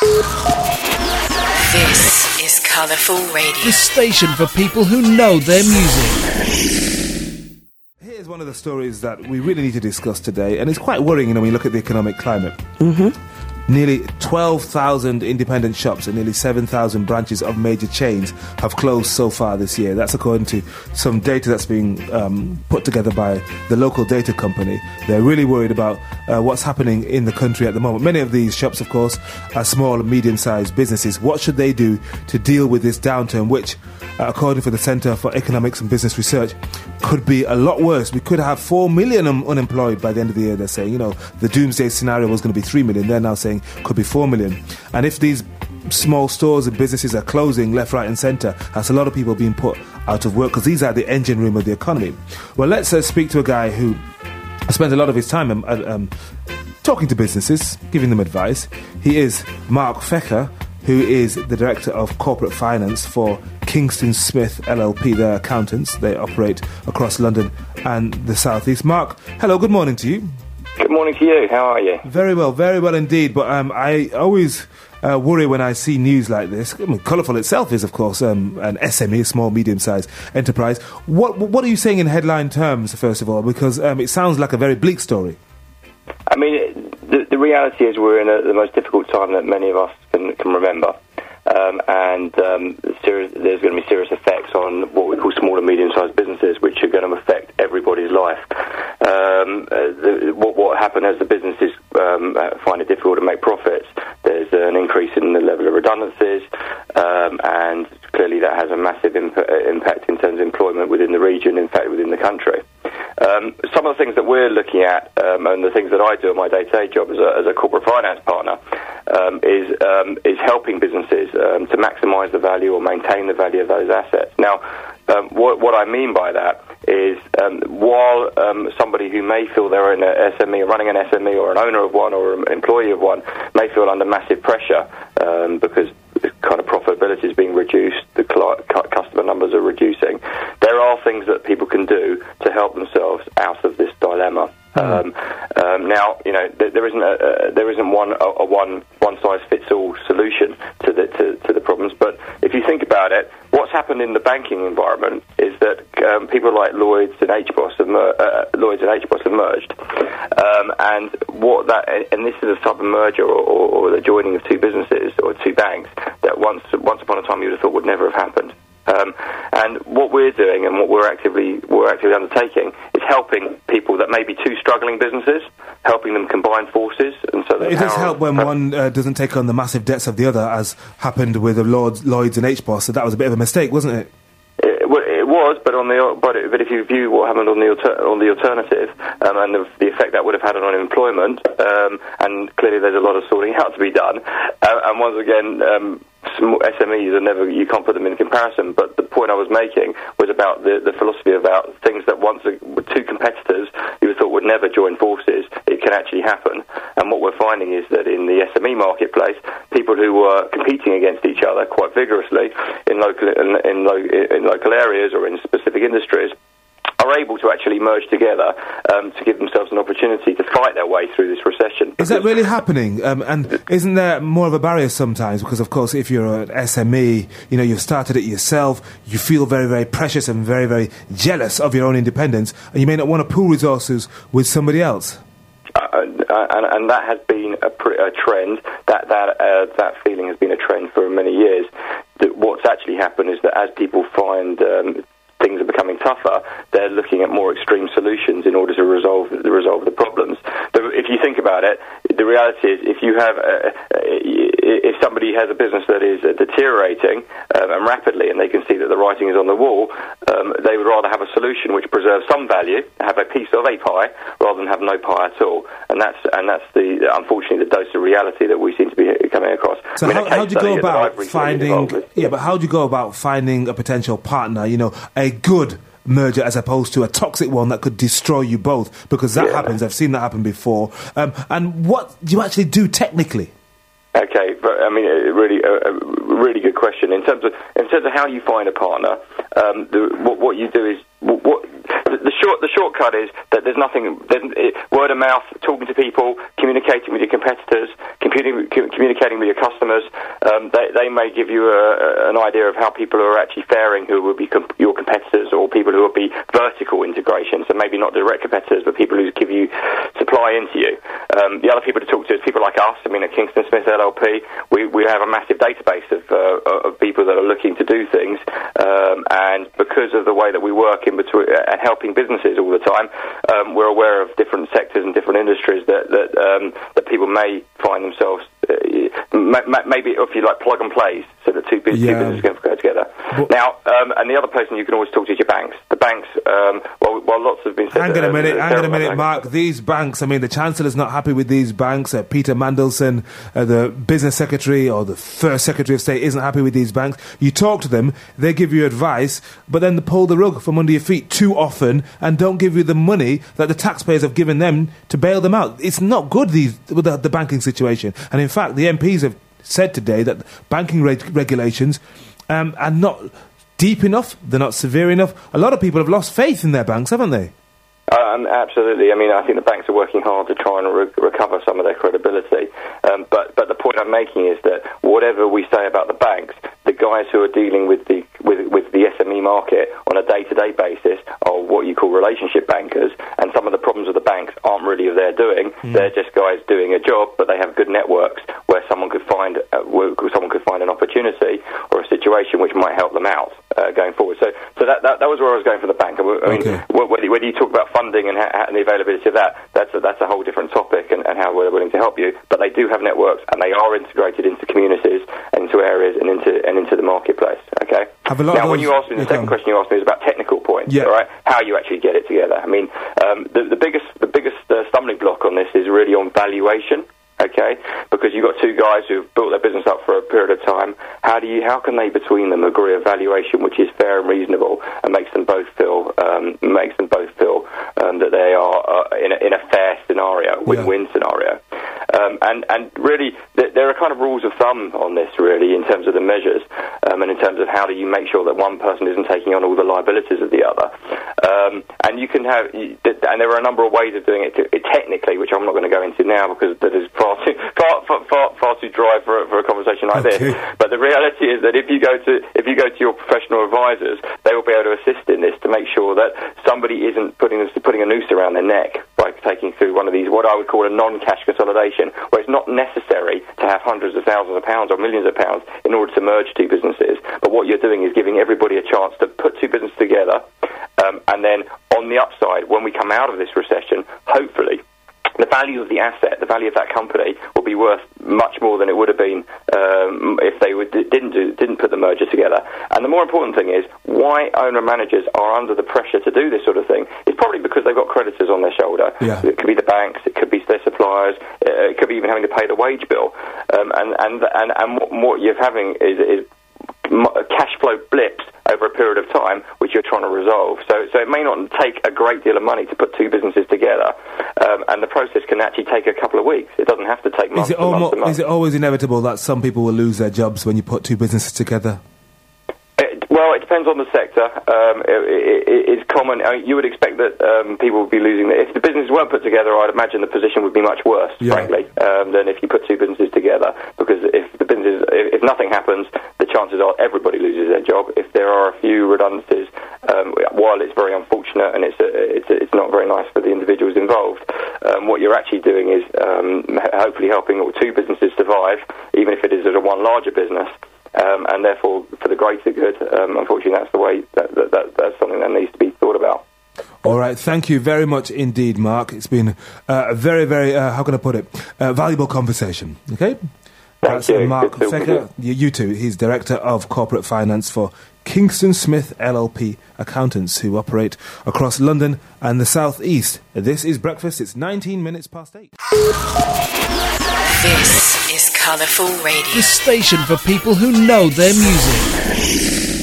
This is Colourful Radio. The station for people who know their music. Here's one of the stories that we really need to discuss today, and it's quite worrying, when you look at the economic climate. Nearly 12,000 independent shops and nearly 7,000 branches of major chains have closed so far this year. That's according to some data that's being put together by the local data company. They're really worried about what's happening in the country at the moment. Many of these shops, of course, are small and medium-sized businesses. What should they do to deal with this downturn, which, according to the Centre for Economics and Business Research, could be a lot worse? We could have 4 million unemployed by the end of the year, they're saying. The doomsday scenario was going to be 3 million. They're now saying could be 4 million. And if these small stores and businesses are closing left, right and centre, that's a lot of people being put out of work, because these are the engine room of the economy. Well, let's speak to a guy who spends a lot of his time talking to businesses, giving them advice. He is Mark Fecker, who is the Director of Corporate Finance for Kingston Smith LLP. They're accountants. They operate across London and the South East. Mark, hello, good morning to you. Good morning to you. How are you? Very well indeed. But I always worry when I see news like this. I mean, Colourful itself is, of course, an SME, a small, medium-sized enterprise. What are you saying in headline terms, first of all? Because it sounds like a very bleak story. I mean, the reality is we're in the most difficult time that many of us can remember. There's going to be serious effects on what we call small and medium-sized businesses, which are going to affect everybody's life. What happened as the businesses find it difficult to make profits, there's an increase in the level of redundancies, and clearly that has a massive impact in terms of employment within the region, in fact within the country. Some of the things that we're looking at, and the things that I do in my day-to-day job as a corporate finance partner, is helping businesses to maximise the value or maintain the value of those assets. Now, what I mean by that is while somebody who may feel they're in an SME, running an SME, or an owner of one, or an employee of one, may feel under massive pressure because the kind of profitability is being reduced, the customer numbers are reducing, there are things that people can do to help themselves out of this dilemma. Now, there isn't one size fits all solution to the problems. But if you think about it, what's happened in the banking environment is that people like Lloyds and HBOS have merged, and this is a type of merger or the joining of two businesses or two banks that once upon a time you would have thought would never have happened. And what we're doing and what we're actively undertaking is helping people that may be two struggling businesses, helping them combine forces. And so it does help when one doesn't take on the massive debts of the other, as happened with Lloyds and HBOS. So that was a bit of a mistake, wasn't it? It was, but if you view what happened on the alternative and the effect that would have had on employment, and clearly there's a lot of sorting out to be done. And once again, small SMEs are never, you can't put them in comparison. But the point I was making was about the philosophy about things that once were two competitors you thought would never join forces. It can actually happen. And what we're finding is that in the SME marketplace, people who were competing against each other quite vigorously in local areas or in specific industries are able to actually merge together to give themselves an opportunity to fight their way through this recession. Is that really happening? And isn't there more of a barrier sometimes? Because, of course, if you're an SME, you've started it yourself, you feel very, very precious and very, very jealous of your own independence, and you may not want to pool resources with somebody else. And that has been a trend. That feeling has been a trend for many years. What's actually happened is that as people find things are becoming tougher, they're looking at more extreme solutions in order to resolve the problems. But if you think about it, the reality is if somebody has a business that is deteriorating and rapidly, and they can see that the writing is on the wall, they would rather have a solution which preserves some value, have a piece of a pie, rather than have no pie at all. And that's unfortunately the dose of reality that we seem to be coming across. So how do you go about finding? But how do you go about finding a potential partner? A good merger as opposed to a toxic one that could destroy you both, because that happens. I've seen that happen before. And what do you actually do technically? Okay, but I mean, a really good question. In terms of how you find a partner, what you do is the the shortcut is that there's nothing. Word of mouth, talking to people, communicating with your competitors, communicating with your customers. They may give you an idea of how people are actually faring, who will be your competitors, or people who will be vertical integration. So maybe not direct competitors, but people who give you supply into you. The other people to talk to is people like us. I mean, at Kingston Smith LLP, we have a massive database of people that are looking to do things, and because of the way that we work in between and helping businesses all the time, we're aware of different sectors and different industries that people may find themselves maybe, if you like, plug and plays, so that two businesses can go together. Now, and the other person you can always talk to is your banks. The banks, while lots have been said... Hang on a minute, Mark. These banks, I mean, the Chancellor's not happy with these banks. Peter Mandelson, the Business Secretary or the First Secretary of State, isn't happy with these banks. You talk to them, they give you advice, but then they pull the rug from under your feet too often and don't give you the money that the taxpayers have given them to bail them out. It's not good, the banking situation. And in fact, the MPs have said today that banking regulations are not deep enough, they're not severe enough. A lot of people have lost faith in their banks, haven't they? Absolutely. I mean, I think the banks are working hard to try and recover some of their credibility. But the point I'm making is that whatever we say about the banks, the guys who are dealing with the SME market on a day-to-day basis are what you call relationship bankers, and some of the problems of the banks aren't really of their doing. They're just guys doing a job, but they have good networks where someone could find an opportunity or a situation which might help them out going forward. So that was where I was going for the bank. I mean, whether you talk about funding and the availability of that's a whole different topic, and how we're willing to help you. But they do have networks, and they are integrated into communities, and into areas, and into the marketplace. Okay. Now, when you asked me, the second question you asked me is about technical points. All right, how you actually get it together. I mean, the biggest stumbling block on this is really on valuation. Okay, because you've got two guys who've built their business up for a period of time. How can they between them agree a valuation which is fair and reasonable and makes them both feel that they are in a fair scenario, win-win scenario? And really, there are kind of rules of thumb on this, really, in terms of the measures, and in terms of how do you make sure that one person isn't taking on all the liabilities of the other. And you can have, and there are a number of ways of doing it technically, which I'm not going to go into now because that is far too dry for a conversation like this. But the reality is that if you go to your professional advisors, they will be able to assist in this to make sure that somebody isn't putting a noose around their neck by taking through one of these, what I would call a non-cash consolidation, where it's not necessary to have hundreds of thousands of pounds or millions of pounds in order to merge two businesses. But what you're doing is giving everybody a chance to put two businesses together, and then on the upside, when we come out of this recession, hopefully, the value of the asset, the value of that company, will be worth much more than it would have been if they didn't put the merger together. And the more important thing is why owner-managers are under the pressure to do this sort of thing is probably because they've got creditors on their shoulder. Yeah. It could be the banks, it could be their suppliers, it could be even having to pay the wage bill. And what you're having is cash flow blips over a period of time, which you're trying to resolve. So it may not take a great deal of money to put two businesses together, and the process can actually take a couple of weeks. It doesn't have to take months. Is it always inevitable that some people will lose their jobs when you put two businesses together? Well, it depends on the sector. It's common. You would expect that people would be losing. If the businesses weren't put together, I'd imagine the position would be much worse, frankly, than if you put two businesses together. Because if nothing happens, the chances are everybody loses their job. If there are a few redundancies, while it's very unfortunate and it's not very nice for the individuals involved, what you're actually doing is hopefully helping all two businesses survive, even if it is as one larger business. And therefore, for the greater good, unfortunately, that's the way. That's something that needs to be thought about. All right, thank you very much indeed, Mark. It's been a very, very, how can I put it, valuable conversation. Okay? Thank you. Mark Secker, you too. He's Director of Corporate Finance for Kingston Smith LLP Accountants, who operate across London and the South East. This is Breakfast. It's 19 minutes past 8. This is Colourful Radio. The station for people who know their music.